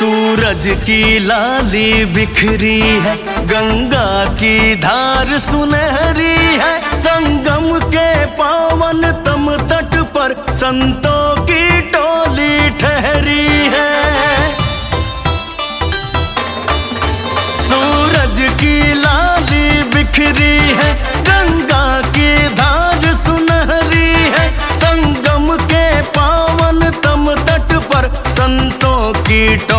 सूरज की लाली बिखरी है, गंगा की धार सुनहरी है, संगम के पावन तम तट पर संतों की टोली ठहरी है। सूरज की लाली बिखरी है, गंगा की धार सुनहरी है, संगम के पावन तम तट पर संतों की